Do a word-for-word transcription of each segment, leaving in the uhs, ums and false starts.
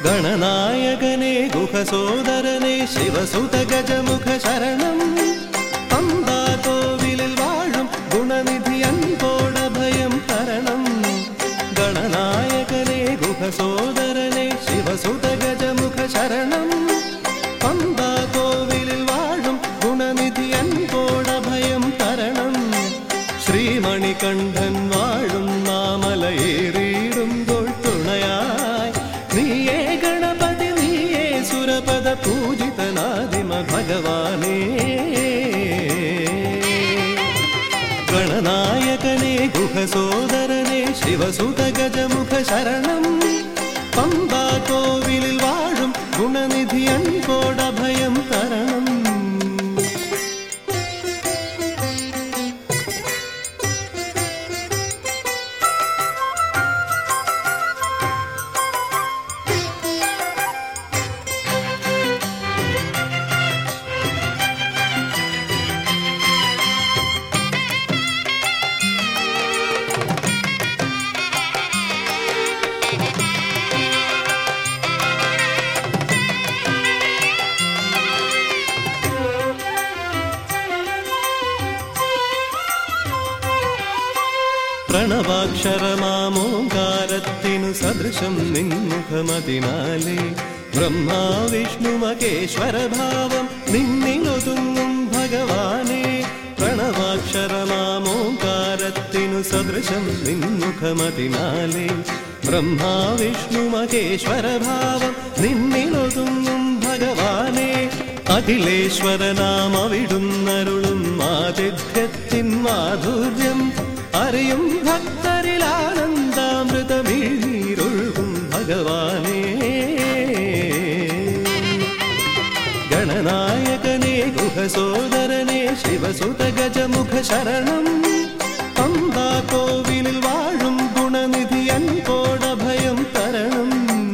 ഗണനായകനെ ഗുഹസോദരനെ ശിവസുത ഗജമുഖ ശരണം. പമ്പാ കോവിലിൽ വാഴും ഗുണനിധി അൻപോടഭയം തരണം. ഗണനായകനെ ഗുഹസോദരനെ ശിവസുത ഗജമുഖ ശരണം. പമ്പാ കോവിലിൽ വാഴും ഗുണനിധി അൻപോടഭയം തരണം. ശ്രീമണികണ്ഠൻ വാഴും നാമലയേറിയിടുമ്പോൾ തുണയായി നീയേ ഗണപതി നീയേ സുരപദ പൂജിതനാദിമ ഭഗവാനേ. ഗണനായകനെ ഗുഹസോദരനെ ശിവസുത ഗജമുഖ ശരണം. പമ്പാ കോവിലിൽ വാഴും ഗുണനിധി അൻപോടഭയം തരണം. പ്രണവാക്ഷരമാമോങ്കാരത്തിനു സദൃശം നിൻമുഖമതിനാലേ ബ്രഹ്മാ വിഷ്ണു മഹേശ്വര ഭാവം നിന്നിലൊതുങ്ങും ഭഗവാനേ. പ്രണവാക്ഷരമാമോങ്കാരത്തിനു സദൃശം നിൻമുഖമതിനാലേ ബ്രഹ്മാ വിഷ്ണു മഹേശ്വര ഭാവം നിന്നിലൊതുങ്ങും ഭഗവാനേ. അഖിലേശ്വരനാമവിടുന്നരുളും ആതിഥ്യത്തിൻ മാധുര്യം അറിയും ഭക്തരിൽ ആനന്ദാമൃതമിഴീരൊഴുകും ഭഗവാനേ. ഗണനായകനെ ഗുഹസോദരനെ ശിവസുത ഗജമുഖ ശരണം. പമ്പാ കോവിലിൽ വാഴും ഗുണനിധി അൻപോടഭയം തരണം.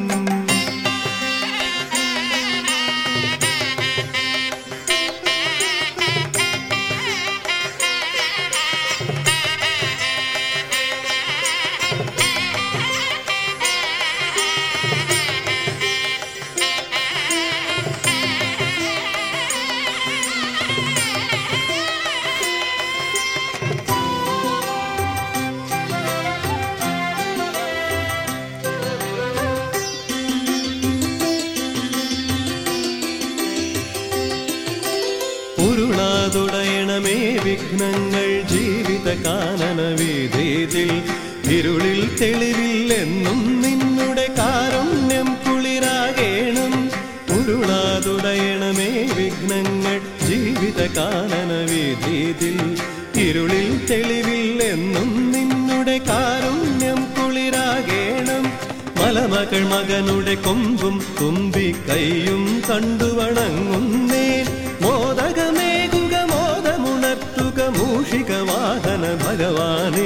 ഉരുളാതുടയണമേ വിഘ്നങ്ങൾ ജീവിത കാനന വീഥിയിൽ ഇരുളിൽ തെളിവിൽ എന്നും നിന്നുടെ കാരുണ്യം കുളിരാകേണം. ഉരുളാതുടയണമേ വിഘ്നങ്ങൾ ജീവിത കാനന വീഥിയിൽ ഇരുളിൽ തെളിവിൽ എന്നും നിന്നുടെ കാരുണ്യം കുളിരാകേണം. മലമകൾ മകനുടെ കൊമ്പും തുമ്പി കൈയും കണ്ടുവണങ്ങുന്നേൻ. മോദകമേകുക മോദമുണർത്തുക മൂഷിക വാഹന ഭഗവാനേ.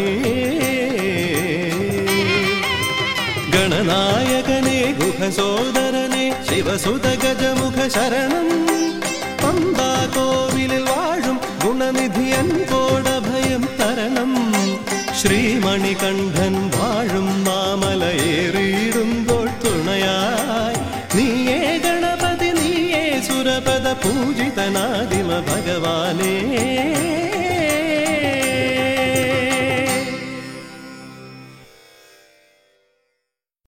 ഗണനായകനെ ഗുഹസോദരനെ ശിവസുത ഗജമുഖ ശരണം. പമ്പാ കോവിലിൽ വാഴും ഗുണനിധി അൻപോടഭയം തരണം. ശ്രീമണികണ്ഠൻ വാഴും മാമലയേറിയിടുമ്പോൾ തുണയായി നീയേ ഗണപതി നീയേ സുരപദ പൂജിതനാദിമ ഭഗവാനേ.